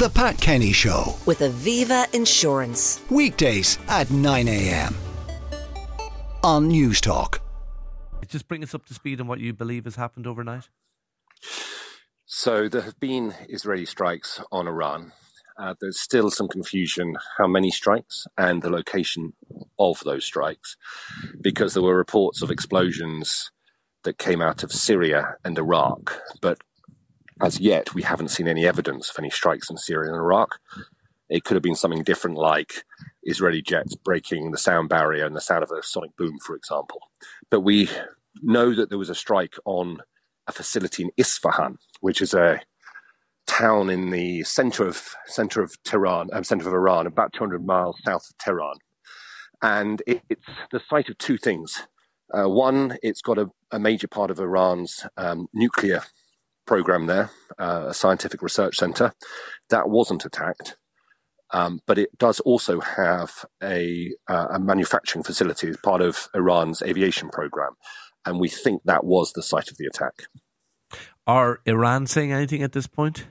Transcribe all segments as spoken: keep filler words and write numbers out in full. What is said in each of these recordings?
The Pat Kenny Show with Aviva Insurance. Weekdays at nine a.m. on News Talk. Just bring us up to speed on what you believe has happened overnight. So there have been Israeli strikes on Iran. Uh, there's still some confusion how many strikes and the location of those strikes, because there were reports of explosions that came out of Syria and Iraq. But as yet, we haven't seen any evidence of any strikes in Syria and Iraq. It could have been something different, like Israeli jets breaking the sound barrier and the sound of a sonic boom, for example. But we know that there was a strike on a facility in Isfahan, which is a town in the center of center of Tehran, um, center of Iran, about two hundred miles south of Tehran. And it, it's the site of two things. Uh, one, it's got a, a major part of Iran's um, nuclear program there, uh, a scientific research center. That wasn't attacked. Um, but it does also have a, uh, a manufacturing facility as part of Iran's aviation program. And we think that was the site of the attack. Are Iran saying anything at this point?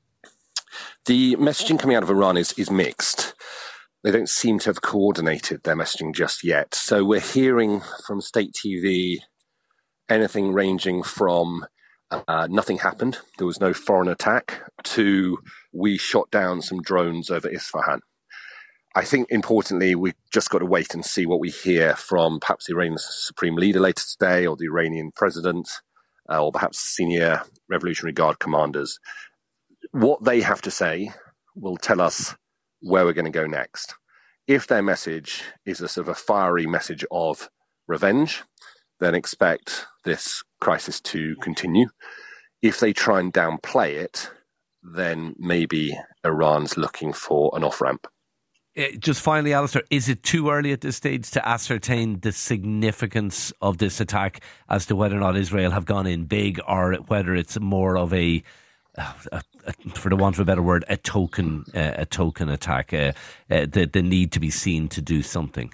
The messaging coming out of Iran is, is mixed. They don't seem to have coordinated their messaging just yet. So we're hearing from state T V anything ranging from uh, nothing happened, there was no foreign attack, to we shot down some drones over Isfahan. I think, importantly, we've just got to wait and see what we hear from perhaps Iran's supreme leader later today, or the Iranian president, uh, or perhaps senior Revolutionary Guard commanders. What they have to say will tell us where we're going to go next. If their message is a sort of a fiery message of revenge, then expect this crisis to continue. If they try and downplay it, then maybe Iran's looking for an off-ramp. Uh, just finally, Alistair, is it too early at this stage to ascertain the significance of this attack as to whether or not Israel have gone in big, or whether it's more of a, uh, a, a for the want of a better word, a token uh, a token attack, uh, uh, the, the need to be seen to do something?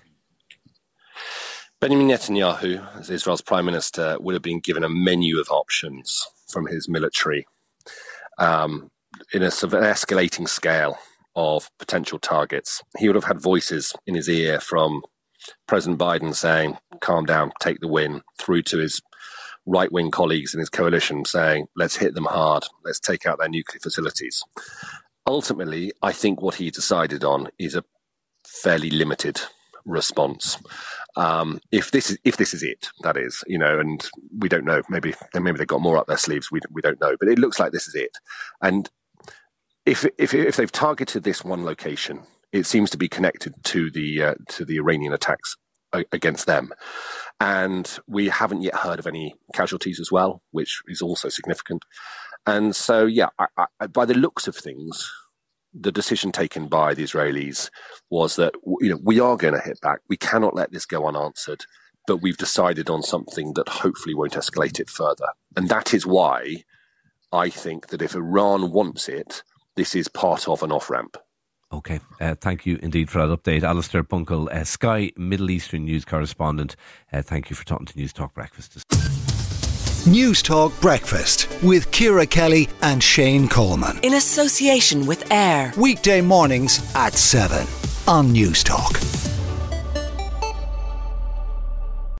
Benjamin Netanyahu, as Israel's prime minister, would have been given a menu of options from his military um, in a sort of an escalating scale of potential targets. He would have had voices in his ear from President Biden saying, calm down, take the win, through to his right-wing colleagues in his coalition saying, let's hit them hard, let's take out their nuclear facilities. Ultimately, I think what he decided on is a fairly limited response. Um, if this is if this is it, that is, you know, and we don't know, maybe maybe they've got more up their sleeves, we we don't know, but it looks like this is it. And If, if if they've targeted this one location, it seems to be connected to the uh, to the Iranian attacks against them, and we haven't yet heard of any casualties as well, which is also significant. And so, yeah, I, I, by the looks of things, the decision taken by the Israelis was that, you know, we are going to hit back. We cannot let this go unanswered, but we've decided on something that hopefully won't escalate it further. And that is why I think that if Iran wants it, this is part of an off-ramp. OK, uh, thank you indeed for that update. Alistair Bunkle, uh, Sky Middle Eastern News correspondent. Uh, thank you for talking to News Talk Breakfast. News Talk Breakfast with Ciara Kelly and Shane Coleman. In association with AIR. Weekday mornings at seven on News Talk.